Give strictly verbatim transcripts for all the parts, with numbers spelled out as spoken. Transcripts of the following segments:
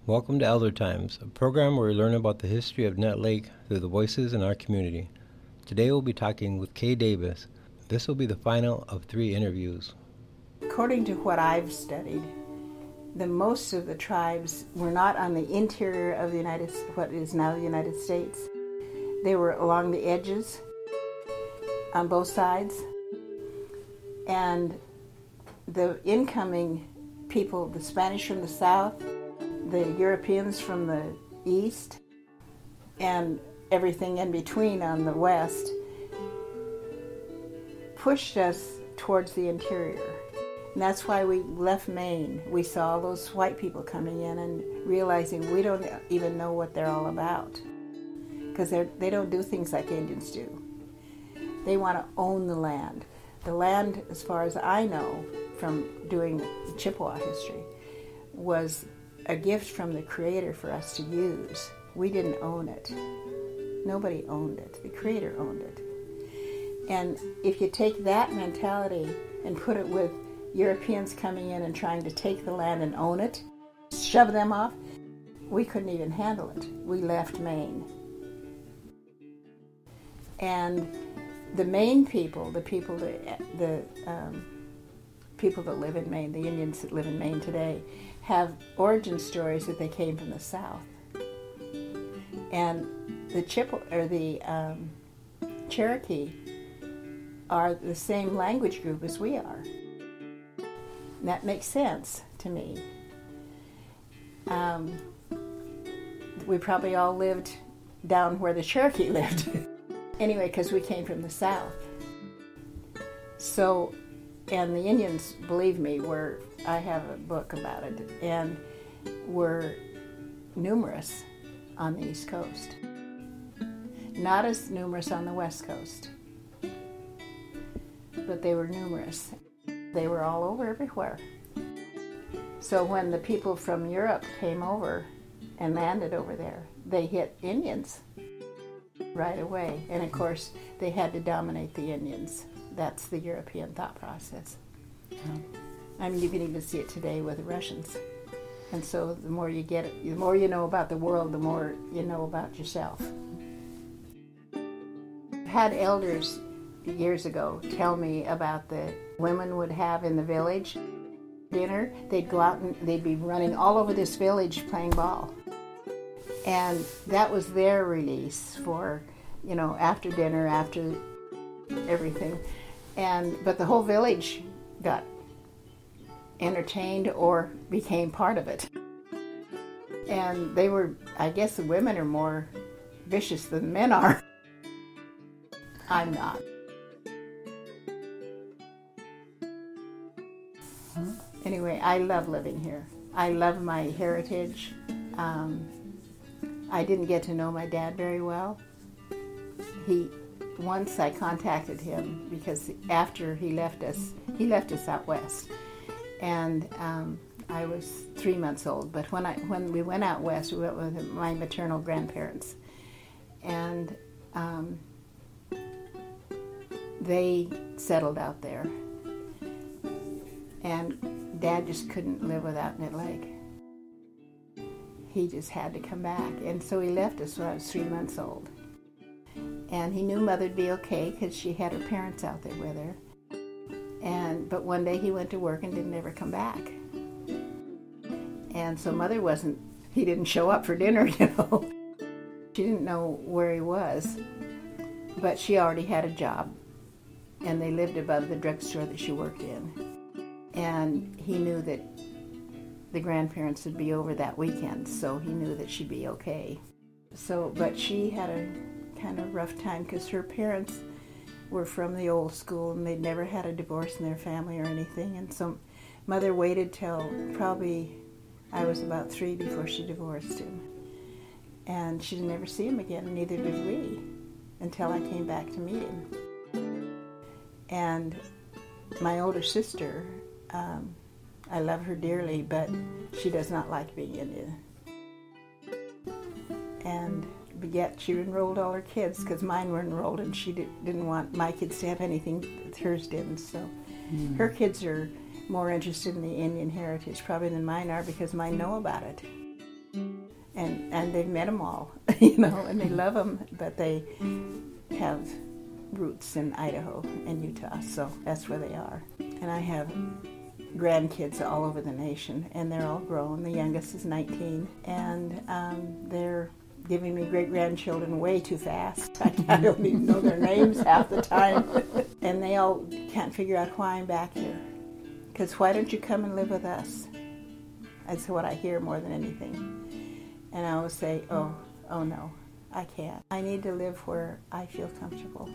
Welcome to Elder Times, a program where we learn about the history of Nett Lake through the voices in our community. Today we'll be talking with Kay Davis. This will be the final of three interviews. According to what I've studied, the most of the tribes were not on the interior of the United, what is now the United States. They were along the edges, on both sides, and the incoming people, the Spanish from the south, the Europeans from the east, and everything in between on the west, pushed us towards the interior. And that's why we left Maine. We saw all those white people coming in and realizing we don't even know what they're all about, because they don't do things like Indians do. They want to own the land. The land, as far as I know from doing Chippewa history, was a gift from the Creator for us to use. We didn't own it. Nobody owned it. The Creator owned it. And if you take that mentality and put it with Europeans coming in and trying to take the land and own it, shove them off, we couldn't even handle it. We left Maine. And the Maine people, the people that, the um, people that live in Maine, the Indians that live in Maine today, have origin stories that they came from the south. And the Chippewa or the um, Cherokee are the same language group as we are. And that makes sense to me. Um, we probably all lived down where the Cherokee lived. Anyway, because we came from the south. So, and the Indians, believe me, were, I have a book about it, and were numerous on the East Coast. Not as numerous on the West Coast, but they were numerous. They were all over everywhere. So when the people from Europe came over and landed over there, they hit Indians right away. And of course, they had to dominate the Indians. That's the European thought process. Yeah. I mean, you can even see it today with the Russians. And so the more you get it, the more you know about the world, the more you know about yourself. I had elders years ago tell me about the women would have in the village dinner. They'd go out and they'd be running all over this village playing ball. And that was their release for, you know, after dinner, after everything. And but the whole village got entertained or became part of it. And they were, I guess the women are more vicious than men are. I'm not. Anyway, I love living here. I love my heritage. Um, I didn't get to know my dad very well. He, once I contacted him because after he left us, he left us out west, and um, I was three months old. But when I when we went out west, we went with my maternal grandparents, and um, they settled out there. And Dad just couldn't live without Nett Lake. He just had to come back. And so he left us when I was three months old. And he knew Mother'd be okay because she had her parents out there with her. And but one day he went to work and didn't ever come back. And so Mother wasn't, he didn't show up for dinner, you know. She didn't know where he was. But she already had a job. And they lived above the drugstore that she worked in. And he knew that the grandparents would be over that weekend, so he knew that she'd be okay. So, but she had a kind of rough time because her parents were from the old school and they'd never had a divorce in their family or anything. And so Mother waited till probably I was about three before she divorced him. And she didn't ever see him again, and neither did we, until I came back to meet him. And my older sister, um, I love her dearly, but she does not like being Indian. And yet she enrolled all her kids because mine were enrolled, and she did, didn't want my kids to have anything that hers didn't. So mm. her kids are more interested in the Indian heritage probably than mine are because mine know about it. And, and they've met them all, you know, and they love them, but they have roots in Idaho and Utah, so that's where they are. And I have grandkids all over the nation, and they're all grown. The youngest is nineteen, and um, they're giving me great-grandchildren way too fast. I, I don't even know their names half the time. And they all can't figure out why I'm back here. Because why don't you come and live with us? That's what I hear more than anything. And I always say, oh, oh no, I can't. I need to live where I feel comfortable.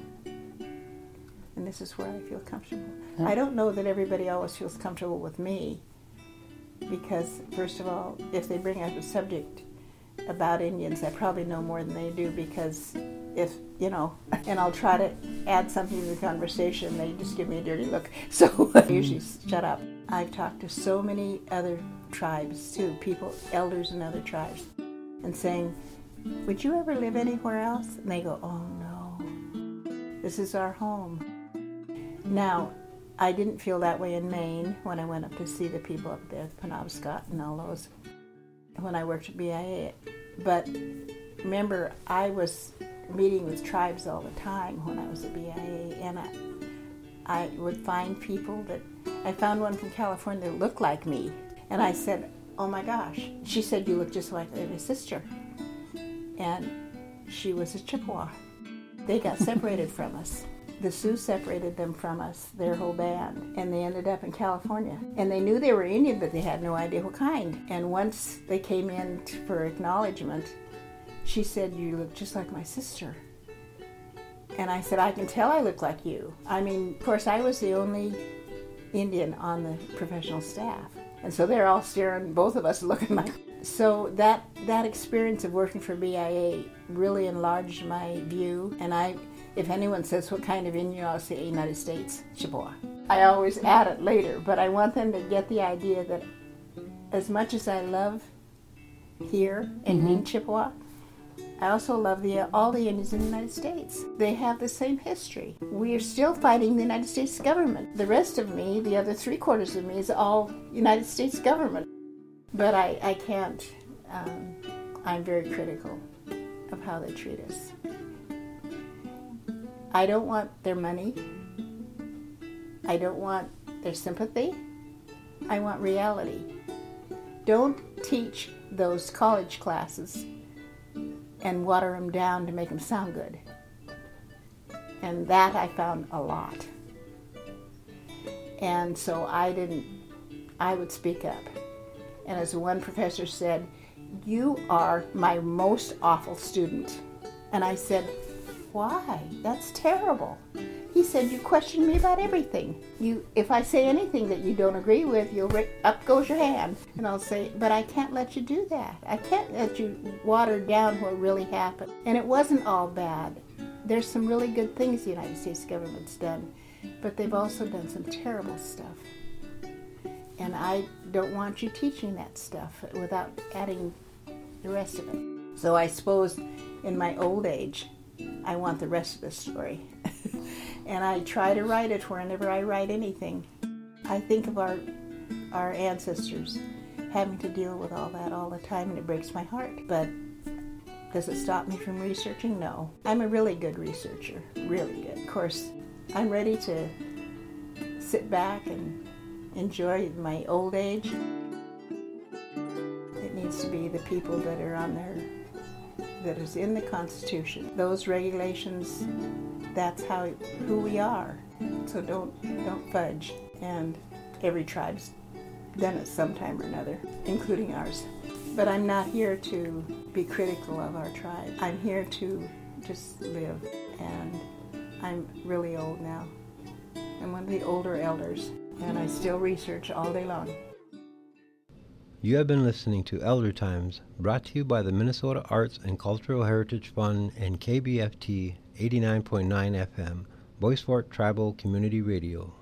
And this is where I feel comfortable. Huh? I don't know that everybody always feels comfortable with me, because, first of all, if they bring up a subject about Indians, I probably know more than they do, because if, you know, and I'll try to add something to the conversation, they just give me a dirty look. So I usually shut up. I've talked to so many other tribes, too, people, elders in other tribes, and saying, would you ever live anywhere else? And they go, oh no, this is our home. Now, I didn't feel that way in Maine when I went up to see the people up there, the Penobscot and all those, when I worked at B I A. But remember, I was meeting with tribes all the time when I was at B I A, and I, I would find people that, I found one from California that looked like me, and I said, oh my gosh. She said, you look just like my sister. And she was a Chippewa. They got separated from us. The Sioux separated them from us, their whole band, and they ended up in California. And they knew they were Indian, but they had no idea what kind. And once they came in for acknowledgement, she said, you look just like my sister. And I said, I can tell I look like you. I mean, of course, I was the only Indian on the professional staff. And so they're all staring, both of us looking like. So that that experience of working for B I A really enlarged my view. And I, if anyone says what kind of Indian, I'll say United States, Chippewa. I always add it later, but I want them to get the idea that as much as I love here and mm-hmm. being Chippewa, I also love the all the Indians in the United States. They have the same history. We are still fighting the United States government. The rest of me, the other three quarters of me, is all United States government. But I, I can't, um, I'm very critical of how they treat us. I don't want their money. I don't want their sympathy. I want reality. Don't teach those college classes and water them down to make them sound good. And that I found a lot. And so I didn't, I would speak up. And as one professor said, you are my most awful student. And I said, why? That's terrible. He said, you question me about everything. You, if I say anything that you don't agree with, you'll up goes your hand. And I'll say, but I can't let you do that. I can't let you water down what really happened. And it wasn't all bad. There's some really good things the United States government's done, but they've also done some terrible stuff. And I don't want you teaching that stuff without adding the rest of it. So I suppose in my old age, I want the rest of the story. And I try to write it whenever I write anything. I think of our our ancestors having to deal with all that all the time, and it breaks my heart. But does it stop me from researching? No. I'm a really good researcher, really good. Of course, I'm ready to sit back and enjoy my old age. It needs to be the people that are on there, that is in the Constitution. Those regulations, that's how who we are. So don't don't fudge. And every tribe's done it sometime or another, including ours. But I'm not here to be critical of our tribe. I'm here to just live. And I'm really old now. I'm one of the older elders, and I still research all day long. You have been listening to Elder Times, brought to you by the Minnesota Arts and Cultural Heritage Fund and K B F T eighty-nine point nine F M, Bois Forte Tribal Community Radio.